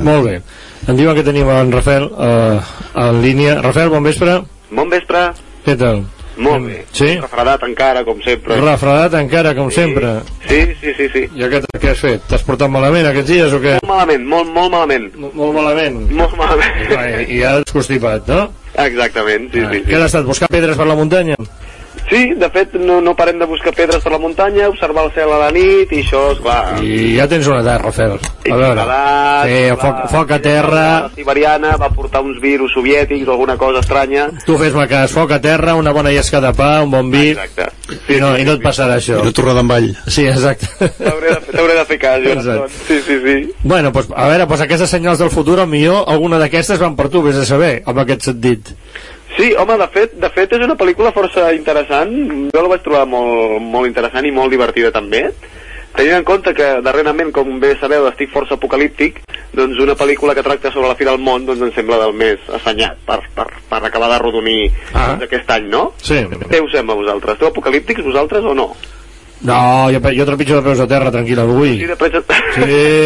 Molt bé. Em diuen que tenim en Rafael en línia. Rafael, bon vespre. Bon vespre. Què tal? Molt bé. Sí? Refredat encara, com sempre. Refredat encara, com sempre. Sí. I què has fet? T'has portat malament aquests dies o què? Molt malament, molt malament. Molt malament? Molt malament. I ja has constipat, no? Exactament, sí. Què has estat? Buscar pedres per la muntanya? Sí, de fet, no parem de buscar pedres per la muntanya, observar el cel a la nit, i això, esclar... I ja tens una edat, Rafael. A veure, foc a terra... La siberiana va portar uns virus soviètics o alguna cosa estranya... Tu fes-me cas, foc a terra, una bona llesca de pa, un bon vi... Exacte. I no et passarà això. I no tornar d'envall. Sí, exacte. T'hauré de fer cas, Jonathan. Sí. Bueno, pues, a veure, aquestes senyals del futur, millor alguna d'aquestes van per tu, vés a saber, amb aquest sentit. Sí, home, de fet és una pel·lícula força interessant. Jo la vaig trobar molt interessant i molt divertida també. Tenint en compte que darrerament, com bé sabeu, estic força apocalíptic, doncs una pel·lícula que tracta sobre la fi del món doncs em sembla del més assenyat per acabar de rodonir aquest any, no? Sí. Què us sembla a vosaltres? Esteu apocalíptics vosaltres o no? No, jo trepitjo de peus a terra, tranquil·la, avui. Sí, de peus a terra.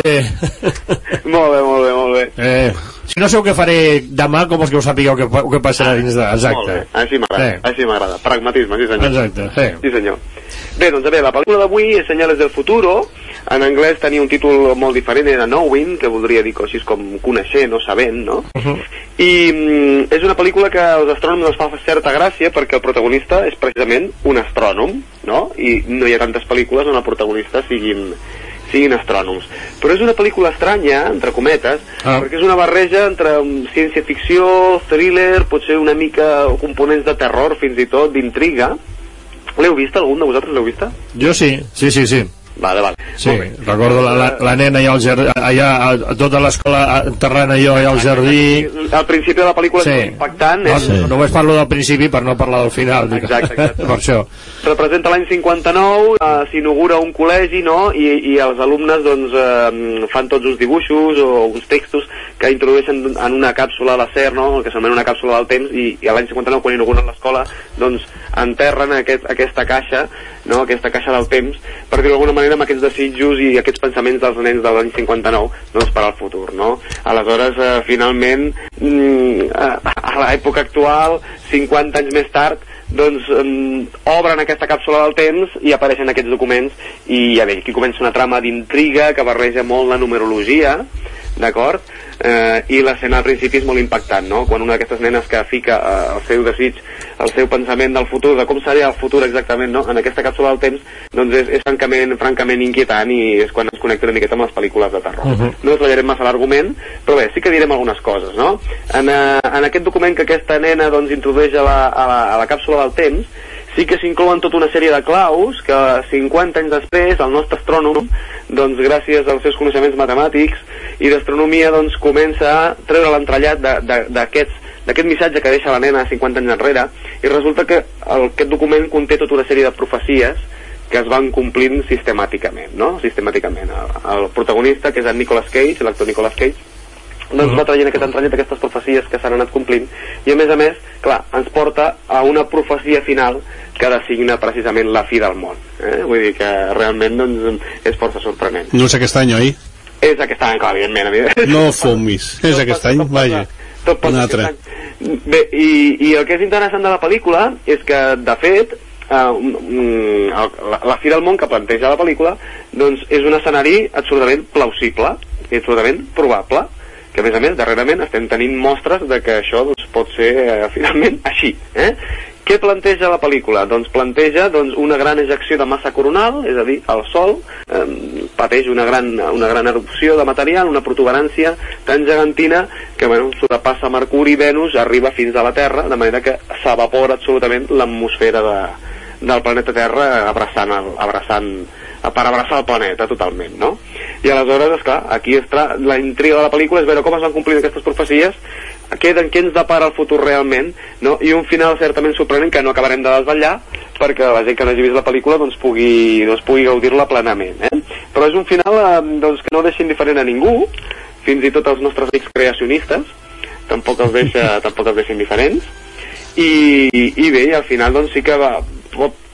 Sí. Molt bé. Si no sé què faré demà, com els que ho sapigueu què passarà dins de... Exacte. Molt bé, així m'agrada. Pragmatisme, sí senyor. Exacte, sí senyor. Bé, doncs la pel·lícula d'avui és Senyales del Futuro. En anglès tenia un títol molt diferent, era Knowing, que voldria dir així com coneixent o sabent, no? I és una pel·lícula que als astrònoms els fa certa gràcia perquè el protagonista és precisament un astrònom, no? I no hi ha tantes pel·lícules on el protagonista siguin astrònoms. Però és una pel·lícula estranya, entre cometes, perquè és una barreja entre ciència-ficció, thriller, potser una mica components de terror, fins i tot, d'intriga. L'heu vista? Algun de vosaltres l'heu vista? Jo sí. Vale. Sí, recordo la nena allà al jardí, allà tota l'escola enterrant allò allà al jardí. Al principi de la pel·lícula és impactant. Només parlo del principi per no parlar del final. Exacte. Per això. Representa l'any 59, s'inaugura un col·legi, no? I els alumnes doncs fan tots uns dibuixos o uns textos que introdueixen en una càpsula d'acer, no? El que s'anomena una càpsula del temps, i a l'any 59, quan inauguren l'escola, doncs enterren aquesta caixa, no? Aquesta caixa del temps, per dir-ho d'alguna manera, amb aquests desitjos i aquests pensaments dels nens de l'any 59 doncs per al futur, no? Aleshores, finalment, a l'època actual, 50 anys més tard, doncs obren aquesta càpsula del temps i apareixen aquests documents i ja bé, aquí comença una trama d'intriga que barreja molt la numerologia, d'acord? I l'escena al principi és molt impactant, no? Quan una d'aquestes nenes que fica el seu desig, el seu pensament del futur, de com seria el futur exactament, no? En aquesta càpsula del temps, doncs és francament inquietant, i és quan es connecta una miqueta amb les pel·lícules de terror. No detallarem massa l'argument, però bé, sí que direm algunes coses, no? En aquest document que aquesta nena doncs introdueix a la càpsula del temps, sí que s'inclouen tota una sèrie de claus que 50 anys després el nostre astrònom, doncs gràcies als seus coneixements matemàtics i d'astronomia, doncs comença a treure l'entrellat d'aquest missatge que deixa la nena 50 anys enrere, i resulta que aquest document conté tota una sèrie de profecies que es van complint sistemàticament, no? Sistemàticament. El protagonista, que és en Nicolas Cage, l'actor Nicolas Cage, doncs va traient aquest entrellat, aquestes profecies que s'han anat complint, i a més, clar, ens porta a una profecia final que designa precisament la fi del món. Vull dir que realment doncs, és força sorprenent. No és aquest any, oi? És aquest any, clar, evidentment. No fumis, és aquest any, vaja. Tot pot ser aquest any. Bé, i el que és interessant de la pel·lícula és que, de fet, la fi del món que planteja la pel·lícula doncs és un escenari absolutament plausible i absolutament probable, que a més, darrerament estem tenint mostres de que això doncs, pot ser finalment així. Què planteja la pel·lícula? Doncs planteja una gran ejecció de massa coronal, és a dir, el Sol pateix una gran erupció de material, una protuberància tan gegantina que sobrepassa Mercuri i Venus, arriba fins a la Terra, de manera que s'evapora absolutament l'atmosfera del planeta Terra, per abraçar el planeta totalment, no? I aleshores, esclar, aquí està la intriga de la pel·lícula, és veure com es van complir aquestes profecies, què ens depara el futur realment, no? I un final certament sorprenent que no acabarem de desvetllar perquè la gent que no hagi vist la pel·lícula doncs pugui gaudir-la plenament, però és un final doncs, que no deixa indiferent a ningú, fins i tot els nostres amics creacionistes tampoc els deixa indiferents, i bé, al final doncs sí que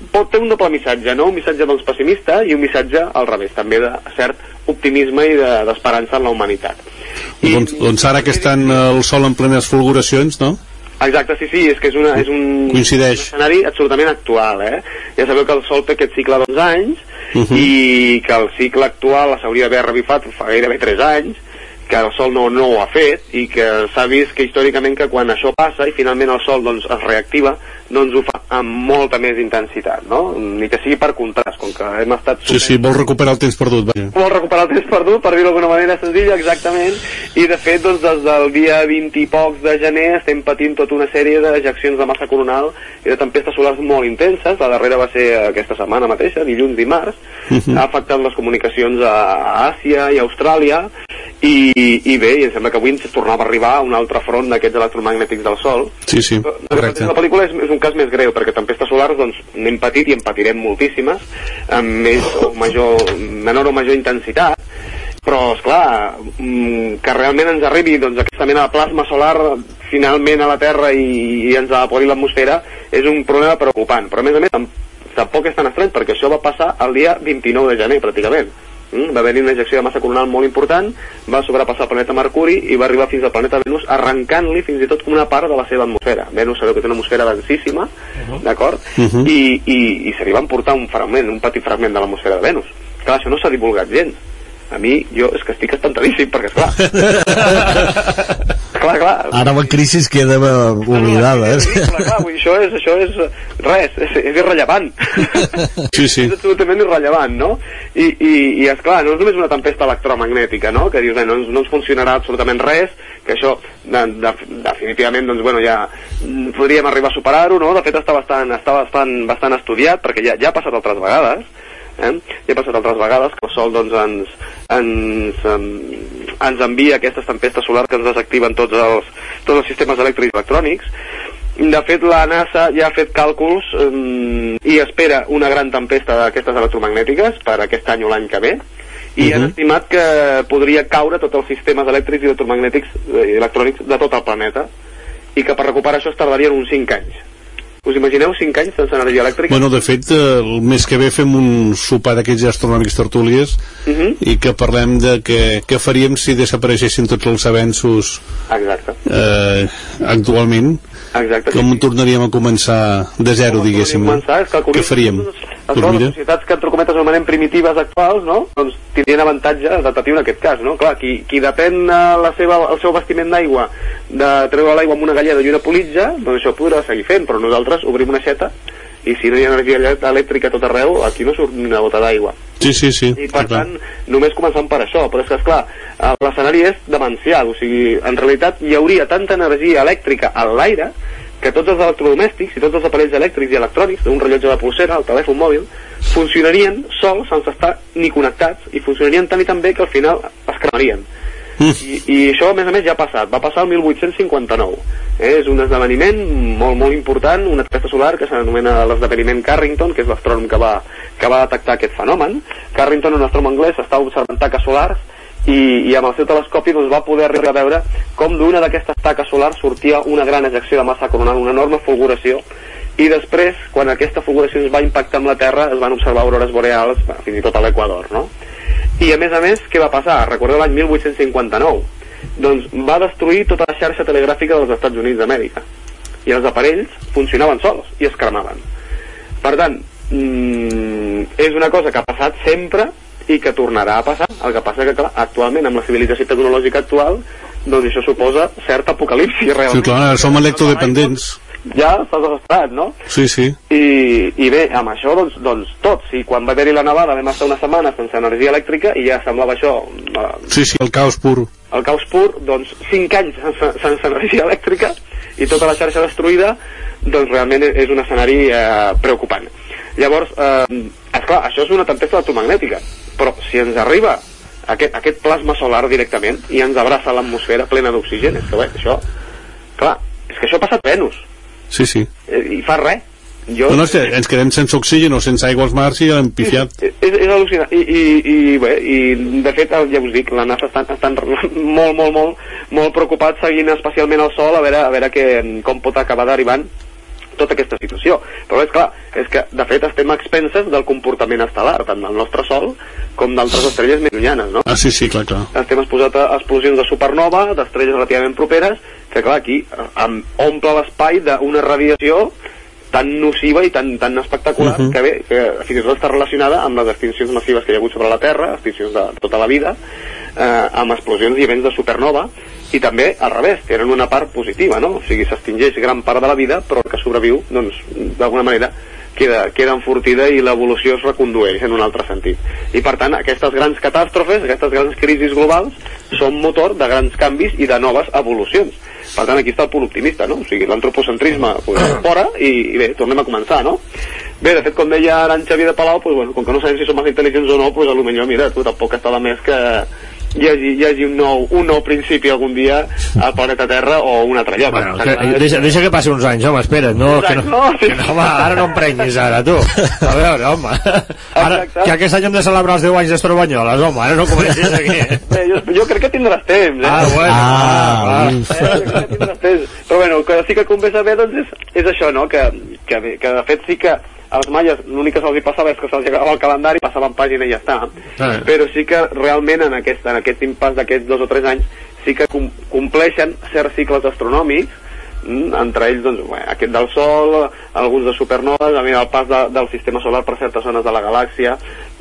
pot tenir un doble missatge, no? Un missatge doncs pessimista i un missatge al revés, també de cert optimisme i d'esperança en la humanitat. Doncs ara que estan el sol en plenes fulguracions, no? Exacte, sí, és que és un escenari absolutament actual, Ja sabeu que el sol té aquest cicle d'11 anys i que el cicle actual s'hauria d'haver revifat fa gairebé 3 anys, que el sol no ho ha fet i que s'ha vist que històricament que quan això passa i finalment el sol doncs es reactiva, doncs ho fa amb molta més intensitat, no? Ni que sigui per contrast, com que hem estat... Sí, vol recuperar el temps perdut. Vol recuperar el temps perdut, per dir-ho d'alguna manera senzilla, exactament, i de fet, doncs, des del dia 20 i pocs de gener estem patint tota una sèrie d'ejeccions de massa coronal i de tempestes solars molt intenses. La darrera va ser aquesta setmana mateixa, dilluns, dimarts, ha afectat les comunicacions a Àsia i a Austràlia, i bé, i em sembla que avui ens tornava a arribar un altre front d'aquests electromagnètics del Sol. Sí, correcte. La pel·lícula és un cas més greu, perquè tempestes solars doncs n'hem patit i en patirem moltíssimes, amb menor o major intensitat, però esclar, que realment ens arribi doncs aquesta mena de plasma solar finalment a la Terra i ens evapori l'atmosfera és un problema preocupant, però a més tampoc és tan estrany, perquè això va passar el dia 29 de gener pràcticament. Va haver-hi una ejecció de massa coronal molt important, va sobrepassar el planeta Mercuri i va arribar fins al planeta Venus, arrencant-li fins i tot una part de la seva atmosfera. Venus sabeu que té una atmosfera densíssima, d'acord? I se li va emportar un petit fragment de l'atmosfera de Venus. Clar, això no s'ha divulgat gens. A mi, és que estic espantadíssim, perquè esclar... clar. Ara amb crisi queda oblidada, Clar, això és res, és irrellevant. Sí. És absolutament irrellevant, no? I esclar, no és només una tempesta electromagnètica, no? Que dius, no ens funcionarà absolutament res, que això definitivament, doncs, bueno, ja podríem arribar a superar-ho, no? De fet, està bastant estudiat, perquè ja ha passat altres vegades, ja ha passat altres vegades que el Sol doncs ens envia aquestes tempestes solars que ens desactiven tots els sistemes elèctrics i electrònics. De fet, la NASA ja ha fet càlculs i espera una gran tempesta d'aquestes electromagnètiques per aquest any o l'any que ve, i han estimat que podria caure tots els sistemes elèctrics i electrònics de tot el planeta, i que per recuperar això es tardarien uns 5 anys. Us imagineu 5 anys sense energia elèctrica? Bueno, de fet, el mes que ve fem un sopar d'aquells astronòmics tertúlies i que parlem de què faríem si desapareixessin tots els avenços actualment. Exacte. Com tornaríem a començar de zero, diguéssim. Què faríem? Les societats que entre cometes anomenem primitives actuals, no? Doncs tindrien avantatge de patir en aquest cas, no? Clar, qui depèn el seu bastiment d'aigua de treure l'aigua amb una galleda i una politja, doncs això podrà seguir fent, però nosaltres obrim una aixeta i si no hi ha energia elèctrica a tot arreu, aquí no surt ni una gota d'aigua. Sí. I per tant, només començant per això, però és que, esclar, l'escenari és demencial, o sigui, en realitat hi hauria tanta energia elèctrica a l'aire que tots els electrodomèstics i tots els aparells elèctrics i electrònics, un rellotge de polsera, el telèfon mòbil, funcionarien sols sense estar ni connectats, i funcionarien tan i tan bé que al final es cremarien. I això a més ja ha passat, va passar el 1859, és un esdeveniment molt important, una tempesta solar que s'anomena l'esdeveniment Carrington, que és l'astrònom que va detectar aquest fenomen. Carrington, un astrònom anglès, estava observant taques solars i amb el seu telescopi doncs, va poder arribar a veure com d'una d'aquestes taques solars sortia una gran ejecció de massa coronal, una enorme fulguració, i després, quan aquesta fulguració es va impactar amb la Terra, es van observar aurores boreals, fins i tot a l'Equador, no? I a més, què va passar? Recordeu l'any 1859. Doncs va destruir tota la xarxa telegràfica dels Estats Units d'Amèrica. I els aparells funcionaven sols i es cremaven. Per tant, és una cosa que ha passat sempre i que tornarà a passar. El que passa que, clar, actualment, amb la civilització tecnològica actual, doncs això suposa certa apocalipsi, realment. Sí, clar, som electrodependents. Ja estàs desesperat, no? Sí. I bé, amb això, doncs tots. I quan va haver-hi la nevada vam estar una setmana sense energia elèctrica i ja semblava això... Sí, el caos pur. El caos pur, doncs 5 anys sense energia elèctrica i tota la xarxa destruïda, doncs realment és un escenari preocupant. Llavors, esclar, això és una tempesta electromagnètica, però si ens arriba aquest plasma solar directament i ens abraça l'atmosfera plena d'oxigen, és que bé, això... Clar, és que això ha passat a Venus. Sí. I fa res. No, ens quedem sense oxigen o sense aigua als mars i l'hem pifiat. És al·lucinant. I de fet, ja us dic, la NASA estan molt preocupats seguint especialment el Sol a veure com pot acabar derivant tota aquesta situació. Però és clar, és que de fet estem a expenses del comportament estel·lar, tant del nostre Sol com d'altres estrelles més llunyanes, no? Ah, sí, clar. Estem exposats a explosions de supernova, d'estrelles relativament properes, que clar, aquí omple l'espai d'una radiació tan nociva i tan espectacular que fins i tot està relacionada amb les extincions massives que hi ha hagut sobre la Terra, extincions de tota la vida, amb explosions i events de supernova, i també al revés, tenen una part positiva, no? O sigui, s'extingeix gran part de la vida, però el que sobreviu, doncs, d'alguna manera queda enfortida i l'evolució es recondueix en un altre sentit. I per tant, aquestes grans catàstrofes, aquestes grans crisis globals són motor de grans canvis i de noves evolucions. Per tant, aquí està el punt optimista, no? O sigui, l'antropocentrisme fora i bé, tornem a començar, no? Bé, de fet, com deia ara en Xavier de Palau, pues, bueno, com que no sabem si som més intel·ligents o no, pues, potser, mira, tu tampoc està de més que hi hagi un nou principi algun dia al planeta Terra o un altre lloc. Bueno, deixa que passi uns anys, home, espera't, home, ara no em prenguis ara, tu. A veure, home, ara, que aquest any hem de celebrar els 10 anys d'Estrobanyoles, home, ara no comencis aquí. Jo crec que tindràs temps, bueno. Jo crec que tindràs temps. Però bueno, que sí que convé saber, doncs, és això, no?, que de fet sí que als maies l'únic que se'ls passava és que se'ls llegava el calendari, passaven pàgina i ja està. Però sí que realment en aquest impàs d'aquests 2 o 3 anys sí que compleixen certs cicles astronòmics, entre ells doncs, aquest del Sol, alguns de supernoves, el pas del sistema solar per certes zones de la galàxia,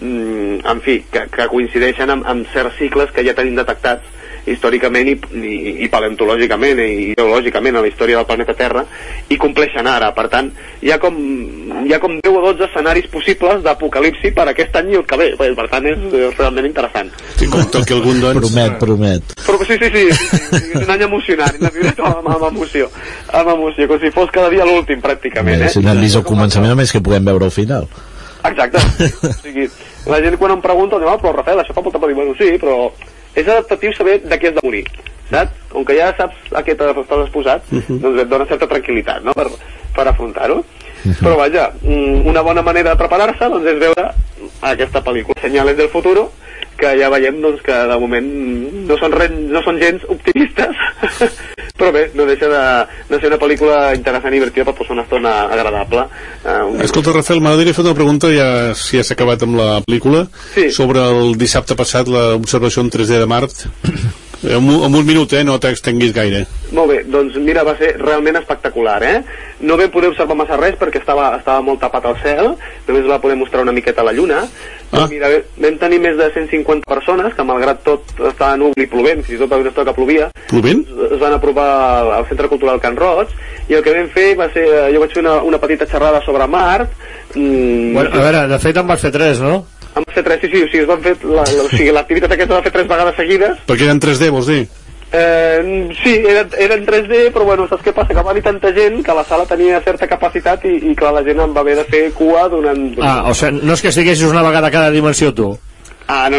en fi, que coincideixen amb certs cicles que ja tenim detectats històricament i paleontològicament i geològicament a la història del planeta Terra, i compleixen ara. Per tant, hi ha com 10 o 12 escenaris possibles d'apocalipsi per aquest any i el que ve. Per tant, és realment interessant. Sí, com toqui algun, doncs... Promet. Però sí, és un any emocionant, hem de viure amb emoció, com si fos cada dia l'últim, pràcticament. Si no hem vist el començament, només que puguem veure el final. Exacte. O sigui, la gent quan em pregunta, però Rafael, això fa molta por, bueno, sí, però és adaptatiu saber de què has de morir, saps? Com que ja saps a què t'estàs exposat, doncs et dona certa tranquil·litat, no?, per afrontar-ho. Però vaja, una bona manera de preparar-se, doncs, és veure aquesta pel·lícula Senyales del Futuro, que ja veiem, doncs, que de moment no són gens optimistes, però bé, no deixa de ser una pel·lícula interessant i divertida per passar una estona agradable. Escolta, Rafael, m'agradaria fer una pregunta, ja si has acabat amb la pel·lícula, sobre el dissabte passat, l'observació en 3D de Mart. En un minut, no t'extenguis gaire. Molt bé, doncs mira, va ser realment espectacular, No vam poder observar massa res perquè estava molt tapat al cel, només va poder mostrar una miqueta la lluna, però mira, vam tenir més de 150 persones que malgrat tot estava núvol i plovent, fins i tot una estona que plovia. Plovent? Es van apropar al Centre Cultural Can Roig, i el que vam fer va ser, jo vaig fer una petita xerrada sobre Mart. Bueno, a veure, de fet en vas fer 3, no? En vas fer 3, sí, o sigui, es van fer l'activitat aquesta va fer 3 vegades seguides. Perquè eren 3D, vols dir? Sí, era en 3D, però bueno, saps què passa? Que va venir tanta gent que la sala tenia certa capacitat i clar, la gent em va haver de fer cua durant... o sigui, no és que estiguessis una vegada a cada dimensió, tu? No.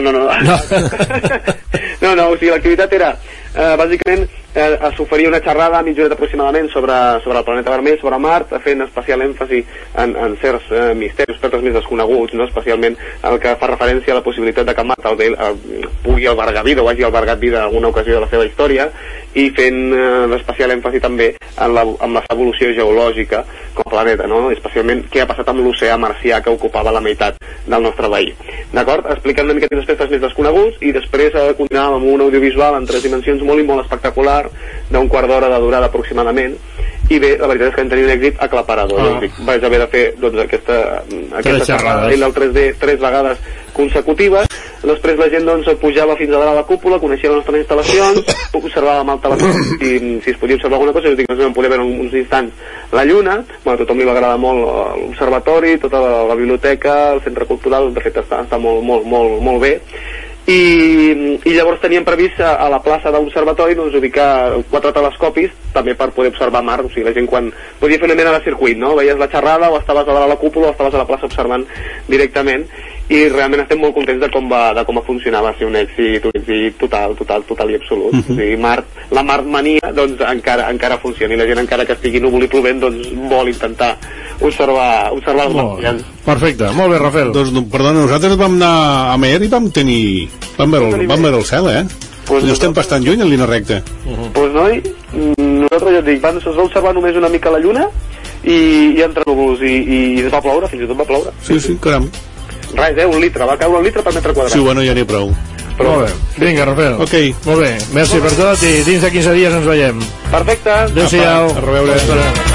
No, o sigui, l'activitat era, bàsicament, s'oferia una xerrada a mitja horeta aproximadament sobre el planeta vermell, sobre Mart, fent especial èmfasi en certs misteris, aspectes més desconeguts, no? Especialment el que fa referència a la possibilitat de que Mart pugui albergar vida o hagi albergat vida en alguna ocasió de la seva història, i fent l'especial èmfasi també en la evolució geològica com a planeta, no? Especialment què ha passat amb l'oceà marcià que ocupava la meitat del nostre veí. D'acord? Explicant una mica els aspectes més desconeguts, i després continuàvem amb un audiovisual en 3 dimensions molt i molt espectacular, d'un quart d'hora de durada aproximadament, i bé, la veritat és que vam tenir un èxit aclaparador. Vaig haver de fer doncs, aquesta xerrada del 3D 3 vegades consecutives. Després la gent doncs, pujava fins a dalt a la cúpula, coneixia les nostres instal·lacions, observava amb el telèfon si es podia observar alguna cosa. Dic, vam poder veure uns instants la lluna. A tothom li va agradar molt l'observatori, tota la biblioteca, el centre cultural, de fet està molt bé. I llavors teníem previst a la plaça d'observatori doncs, ubicar 4 telescopis també per poder observar Mart. O sigui, la gent quan podia fer una mena de circuit, no? Veies la xerrada o estaves a dalt a la cúpula o estaves a la plaça observant directament, i realment estem molt contents de com va funcionar. Va ser un èxit total i absolut. O sigui, la Mart mania doncs, encara funciona, i la gent encara que estigui núvol i plovent doncs, vol intentar observar els marcians. Perfecte, molt bé, Rafael. Doncs, perdona, nosaltres vam anar a Mer i vam veure el cel, Pues no estem bastant lluny en línia recta. Pues noi, nosaltres ja et dic, es va observar només una mica la lluna, i entre núvols i va ploure, fins i tot va ploure. Sí, caram. Res, 1 litre, va caure 1 litre per metre quadrat. Sí, bueno, ja n'hi ha prou. Però molt bé, vinga, Rafael. Ok. Molt bé, merci per tot i dins de 15 dies ens veiem. Perfecte. Adéu-siau. A reveure.